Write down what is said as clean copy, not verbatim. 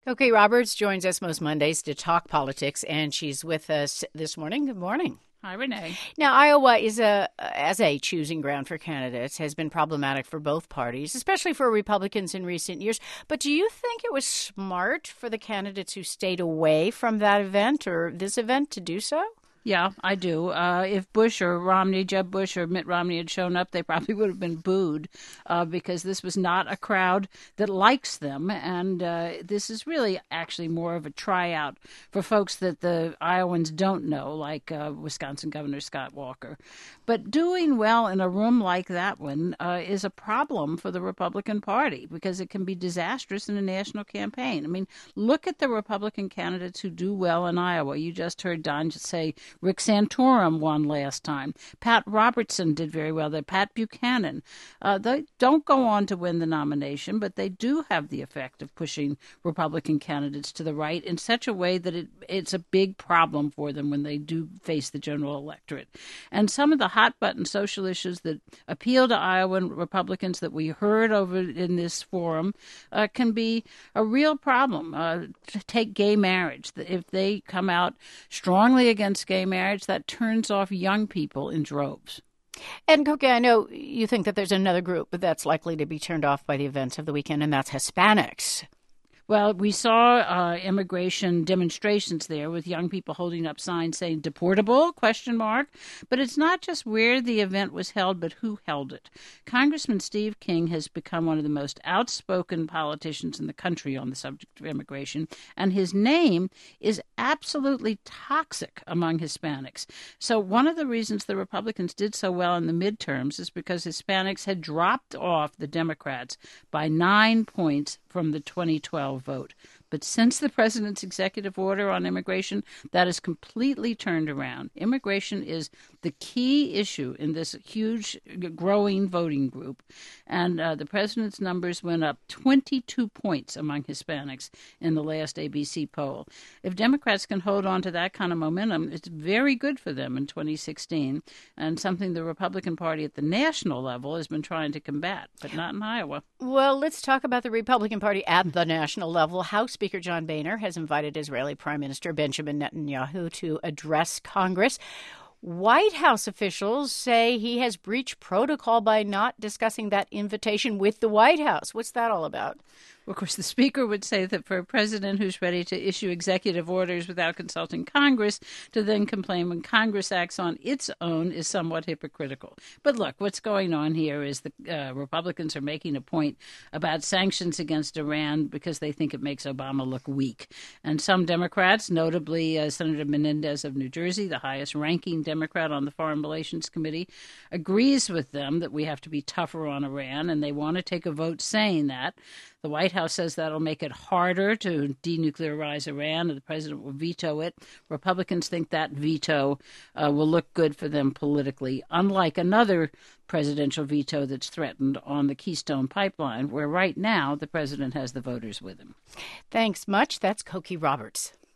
Cokie Roberts joins us most Mondays to talk politics, and she's with us this morning. Good morning. Hi, Renee. Now, Iowa is as a choosing ground for candidates, has been problematic for both parties, especially for Republicans in recent years. But do you think it was smart for the candidates who stayed away from that event or this event to do so? Yeah, I do. If Bush or Romney, Jeb Bush or Mitt Romney had shown up, they probably would have been booed because this was not a crowd that likes them. And this is really actually more of a tryout for folks that the Iowans don't know, like Wisconsin Governor Scott Walker. But doing well in a room like that one is a problem for the Republican Party because it can be disastrous in a national campaign. I mean, look at the Republican candidates who do well in Iowa. You just heard Don say Rick Santorum won last time. Pat Robertson did very well there. Pat Buchanan. They don't go on to win the nomination, but they do have the effect of pushing Republican candidates to the right in such a way that it's a big problem for them when they do face the general electorate. And some of the hot-button social issues that appeal to Iowan Republicans that we heard over in this forum can be a real problem. Take gay marriage. If they come out strongly against gay marriage, that turns off young people in droves. And Cokie, I know you think that there's another group that's likely to be turned off by the events of the weekend, and that's Hispanics. Well, we saw immigration demonstrations there with young people holding up signs saying deportable, ? But it's not just where the event was held, but who held it. Congressman Steve King has become one of the most outspoken politicians in the country on the subject of immigration, and his name is absolutely toxic among Hispanics. So one of the reasons the Republicans did so well in the midterms is because Hispanics had dropped off the Democrats by 9 points from the 2012 vote. But since the president's executive order on immigration, that has completely turned around. Immigration is the key issue in this huge, growing voting group. And the president's numbers went up 22 points among Hispanics in the last ABC poll. If Democrats can hold on to that kind of momentum, it's very good for them in 2016, and something the Republican Party at the national level has been trying to combat, but not in Iowa. Well, let's talk about the Republican Party at the national level. House Speaker John Boehner has invited Israeli Prime Minister Benjamin Netanyahu to address Congress. White House officials say he has breached protocol by not discussing that invitation with the White House. What's that all about? Of course, the Speaker would say that for a president who's ready to issue executive orders without consulting Congress to then complain when Congress acts on its own is somewhat hypocritical. But look, what's going on here is the Republicans are making a point about sanctions against Iran because they think it makes Obama look weak. And some Democrats, notably Senator Menendez of New Jersey, the highest-ranking Democrat on the Foreign Relations Committee, agrees with them that we have to be tougher on Iran, and they want to take a vote saying that. The White House says that'll make it harder to denuclearize Iran, and the president will veto it. Republicans think that veto will look good for them politically, unlike another presidential veto that's threatened on the Keystone Pipeline, where right now the president has the voters with him. Thanks much. That's Cokie Roberts.